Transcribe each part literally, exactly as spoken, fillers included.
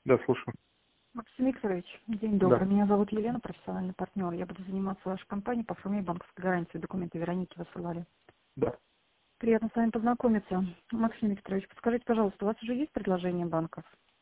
Да, слушаю. Максим Викторович, день Да. добрый. Меня зовут Елена, профессиональный партнер. Я буду заниматься вашей компанией по оформлению банковской гарантии. Документы Вероники высылали. Да. Приятно с вами познакомиться. Максим Викторович, подскажите, пожалуйста, у вас уже есть предложение банков?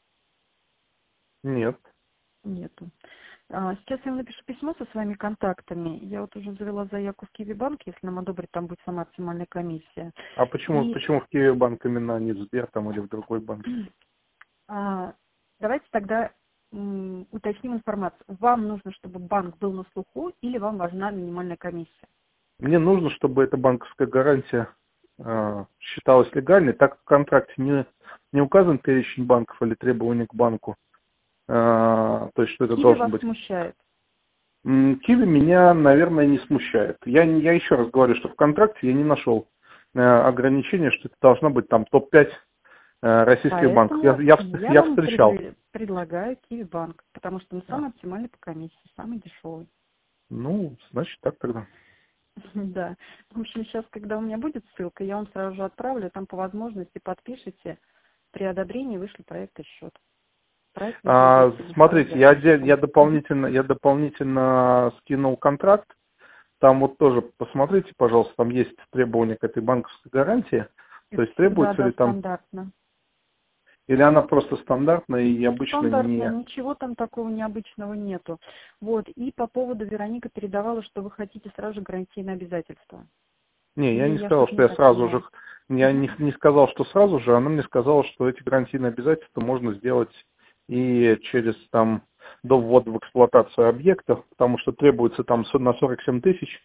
Нет. Нету. А, Сейчас я вам напишу письмо со своими контактами. Я вот уже завела заявку в Киви-банк, если нам одобрит, там будет самая оптимальная комиссия. А почему, И почему в Киеве банк именно, а не в Сбер там или в другой банк? а, давайте тогда м, уточним информацию. Вам нужно, чтобы банк был на слуху, или вам важна минимальная комиссия? Мне нужно, чтобы эта банковская гарантия э, считалась легальной, так как в контракте не, не указан перечень банков или требования к банку. Э, то есть, что это Киви должен вас быть. смущает? М, Киви меня, наверное, не смущает. Я, не- я еще раз говорю, что в контракте я не нашел э, ограничения, что это должна быть там топ пять э, российских банков. Я, Поэтому я, вс- я я вам встречал. предла- предлагаю Киви-банк, потому что он А, самый оптимальный по комиссии, самый дешевый. Ну, значит так тогда. Да. В общем, сейчас, когда у меня будет ссылка, я вам сразу же отправлю, там по возможности подпишите. При одобрении вышли проект и счет. Проект нужно будет А, согласовать с смотрите, я, отде- заказчиком. я Мгм. дополнительно, я дополнительно скинул контракт. Там вот тоже посмотрите, пожалуйста, там есть требования к этой банковской гарантии. То Это есть всегда, требуется да, ли там, стандартно. или она просто стандартная и обычно Стандартно, не... ничего там такого необычного нету. Вот, и по поводу Вероника передавала, что вы хотите сразу же гарантийное обязательство. Не, я Или не я сказал, что-то что не я так сразу же... поняла? Я Мгм. не, не сказал, что сразу же, она мне сказала, что эти гарантийные обязательства можно сделать и через там до ввода в эксплуатацию объекта, потому что требуется там со- на сорок семь тысяч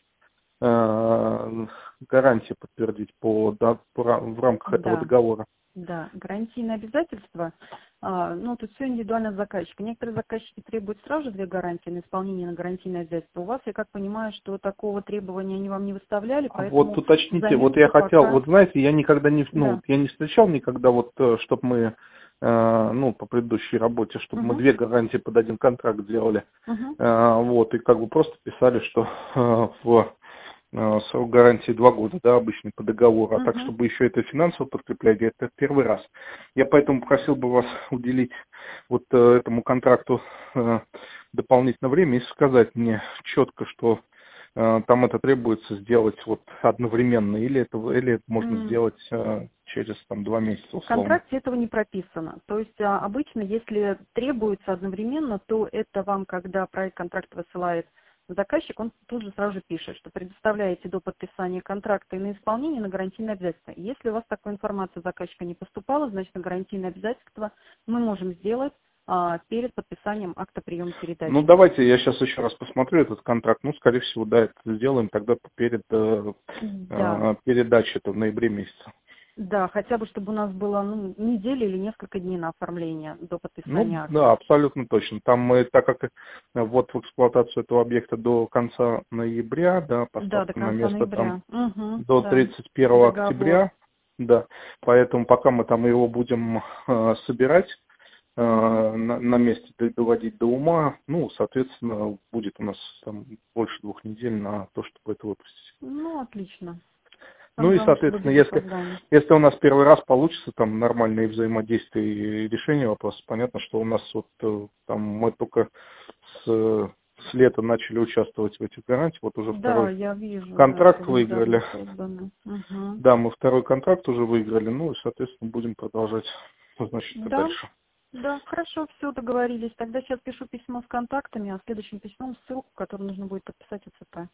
э, гарантии подтвердить по, да, по ра- в рамках этого Да, договора. да, гарантийные обязательства, а, ну, тут все индивидуально от заказчика. Некоторые заказчики требуют сразу же две гарантии на исполнение на гарантийное обязательство. У вас, я как понимаю, что такого требования они вам не выставляли, А Вот поэтому уточните, вот я заметьте хотел, пока, вот знаете, я никогда не, ну, да. вот я не встречал никогда вот, чтобы мы, э, ну, по предыдущей работе, чтобы мы Угу, две гарантии под один контракт делали, угу, Э, вот, и как бы просто писали, что э, в э, срок гарантии два года, да, обычно по договору, а так, угу. чтобы еще это финансово подкреплять, это первый раз. Я поэтому просил бы вас уделить вот э, этому контракту э, дополнительное время и сказать мне четко, что э, там это требуется сделать вот одновременно, или это, или это можно М, сделать э, через там два месяца В условно. контракте этого не прописано. То есть а, обычно, если требуется одновременно, то это вам, когда проект контракта высылает заказчик, он тут же сразу же пишет, что предоставляете до подписания контракта и на исполнение, и на гарантийное обязательство. Если у вас такая информация от заказчика не поступала, значит, на гарантийное обязательство мы можем сделать а, перед подписанием акта приема Ну, передачи. давайте я сейчас еще раз посмотрю этот контракт. Ну, скорее всего, да, это сделаем тогда перед э, Да, э, передачей, это в ноябре месяце. да, хотя бы, чтобы у нас было ну, неделя или несколько дней на оформление до Ну, подписания да, акта. абсолютно точно. Там мы, так как э, вот в эксплуатацию этого объекта до конца ноября, да, Да, до поставка на конца место там ноября. Угу, до да. тридцать По первого договору. октября, да, поэтому пока мы там его будем э, собирать, э, Угу. на, на месте д- доводить до ума, ну, соответственно, будет у нас там больше двух недель на то, чтобы это выпустить. Ну, отлично. Ну Самое и, главное, чтобы соответственно, без если, опозданий. если у нас первый раз получится там нормальные взаимодействия и решение вопроса, понятно, что у нас вот э, там мы только с, с лета начали участвовать в этих гарантиях, вот уже Да, второй я вижу, да, контракт что вы недавно выиграли. созданы. Угу. Да, мы второй контракт уже выиграли, ну и, соответственно, будем продолжать, значит, и Да, дальше. да, хорошо, все, договорились. Тогда сейчас пишу письмо с контактами, а следующим письмом ссылку, которую нужно будет подписать ОЦП.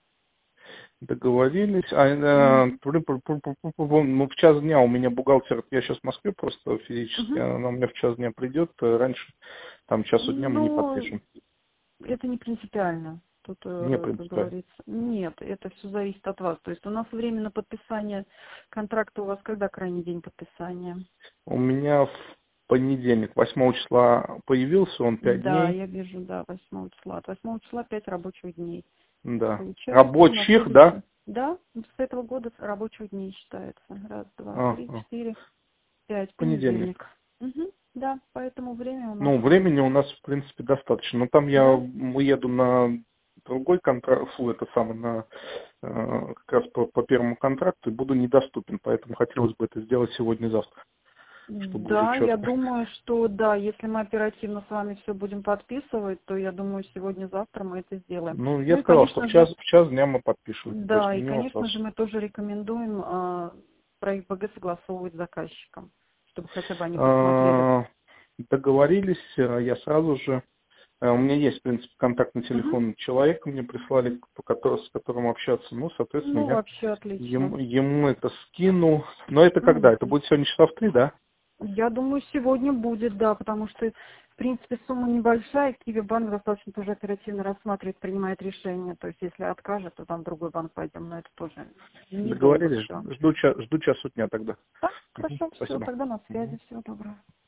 Договорились. А, э, Угу. пу- пу- пу- пу- пу- пу- ну, в час дня у меня бухгалтер, я сейчас в Москве просто физически, Угу. она у меня в час дня придет, э, раньше, там, часу дня мы не Ну, подпишем. это не принципиально. Тут, Не э, как принципиально. говорится, нет, это все зависит от вас. То есть у нас время на подписание контракта у вас когда крайний день подписания? У меня в понедельник, восьмого числа появился, он пять Да, дней. я вижу, да, восьмого числа. От восьмого числа пять рабочих дней. Да. Получается, на Рабочих, да? следующий. Да, с этого года рабочих дней считается. Раз, два, А, три, а, четыре, пять. понедельник. Понедельник. Угу. Да, поэтому время у нас Ну, есть. времени у нас, в принципе, достаточно. Но там я Да? уеду на другой контракт, фу, это самый, на э, как раз по, по первому контракту и буду недоступен, поэтому хотелось бы это сделать сегодня-завтра. чтобы Да, уже я четко. думаю, что да, если мы оперативно с вами все будем подписывать, то я думаю, сегодня-завтра мы это сделаем. Ну, Ну я и, сказал, что конечно в же, час, в час дня мы подпишем. То есть да, и, не конечно вопрос. же, мы тоже рекомендуем а, проект БГ согласовывать с заказчиком, чтобы хотя бы они посмотрели. А, Договорились, а, я сразу же. а, У меня есть, в принципе, контактный Мгм. телефон человека, мне прислали, по которому, с которым общаться. Ну, соответственно, Ну, я вообще отлично. ему, ему это скину. Но это когда? Это Мгм. будет сегодня часа в три, да? Я думаю, сегодня будет, да, потому что, в принципе, сумма небольшая, Киви банк достаточно тоже оперативно рассматривает, принимает решение. То есть, если откажет, то там в другой банк пойдем, но это тоже недолго Договорились. все. Жду, ча- жду часу дня тогда. Так, Мгм. хорошо, все, Спасибо. тогда на Мгм. связи, всего доброго.